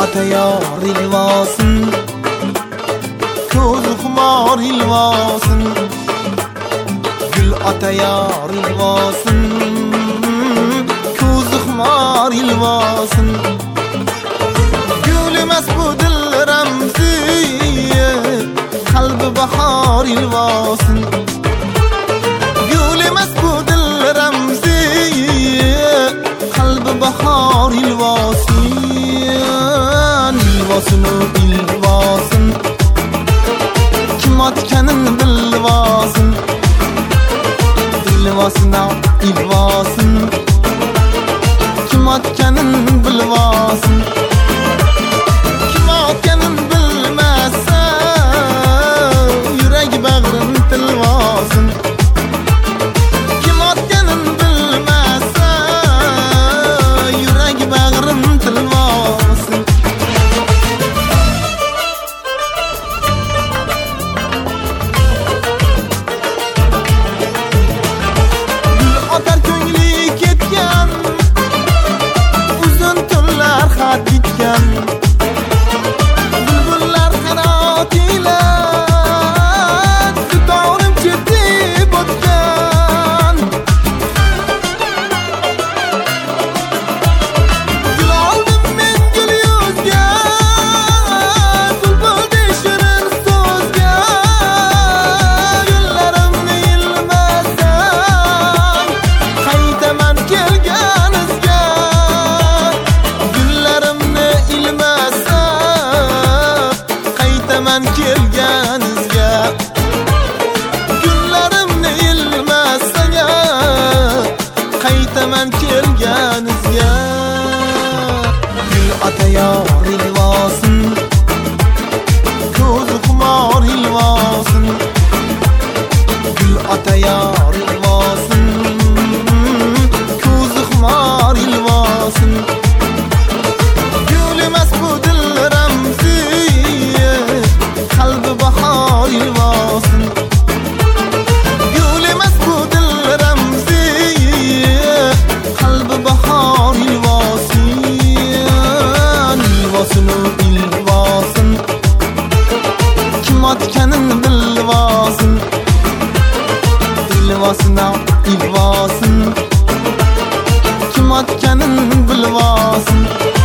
atayar ilvasın, ko'zi xumor ilvasın. Gül atayar ilvasın, ko'zi xumor ilvasın. Gül emas bu dil ramzi, qalbi bahor ilvasın. Gül emas bu dil ramzi, qalbi bahor ilvasın. İlvasın o ilvasın, kim atkanın bilvasın. İlvasına ilvasın, kim atkanın bilvasın. Kim atkanın bilmezse, yürek bağrın tilvasın. Kim atkanın bilmezse, yürek bağrın tilvasın. Atar ko'ngli ketgan, uzun tunlar xat bitgan. Bulbullar qanot ila dutorim chetib o'tgan. Gul oldim men gul yuzga, bulbuldek shirin so'zga. Gullarimni ilmasdan qaytaman kelganizga. Gullarimni ilmasa qaytaman kelganizga. Gullarimni ilmasa qaytaman kelganizga. Gul atayar ilvasın, ko'zi xumor ilvasın. Gul atayar ilvasın, ko'zi xumor ilvasın. Gül emas bu dil ramzi, qalbi bahor ilvasın. Gül emas bu dil ramzi, qalbi bahor ilvasın. İlvasın o ilvasın, kim atkanın bilvasın. İlvasına ilvasın, kim atkanın bilvasın.